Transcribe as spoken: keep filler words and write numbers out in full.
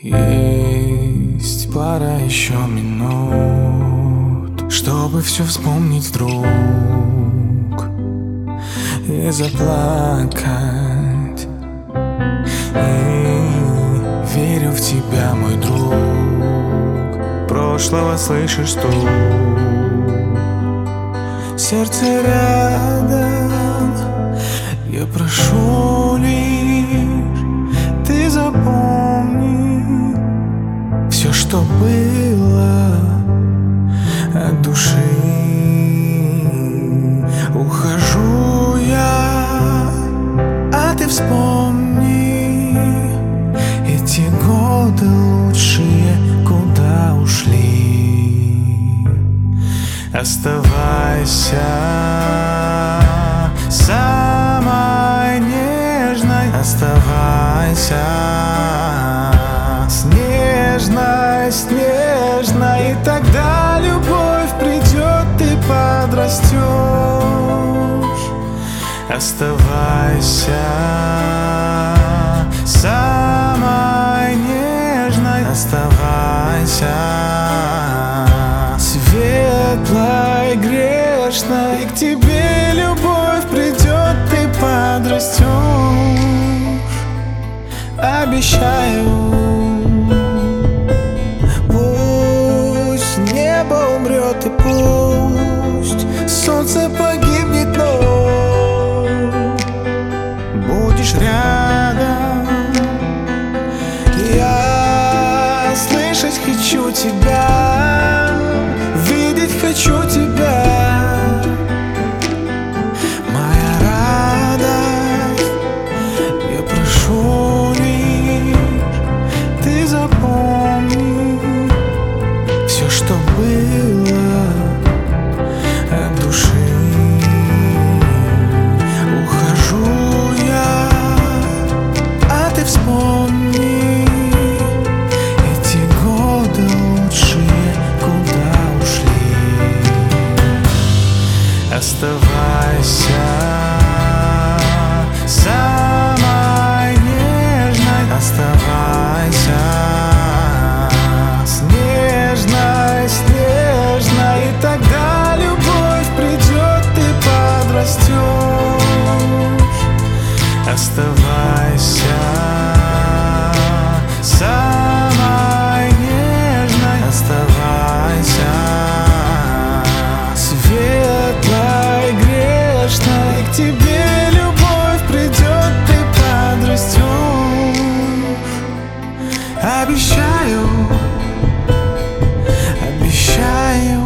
Есть пара еще минут, чтобы все вспомнить вдруг и заплакать. И верю в тебя, мой друг. Прошлого слышишь стук, сердце рядом. Я прошу лишь, ты запомни все, что было от души. Ухожу я, а ты вспомни эти годы лучшие, куда ушли. Оставайся самой нежной, оставайся снежной, снежной, и тогда любовь придет, ты подрастешь. Оставайся самой нежной, оставайся светлой, грешной, и к тебе любовь придет, ты подрастешь. Обещаю, пусть небо умрет и пусть солнце погибнет, но будешь рядом. Я слышать хочу тебя, видеть хочу тебя. Моя радость, я прошу лишь, ты запомни все, что было от души. Ухожу я, а ты вспомни эти годы лучшие, куда ушли. Оставайся самой нежной, оставайся снежной, снежной, и тогда любовь придет, ты подрастешь. Оставайся самой нежной, оставайся светлой, грешной, и к тебе любовь придет, ты подрастешь. Обещаю, обещаю.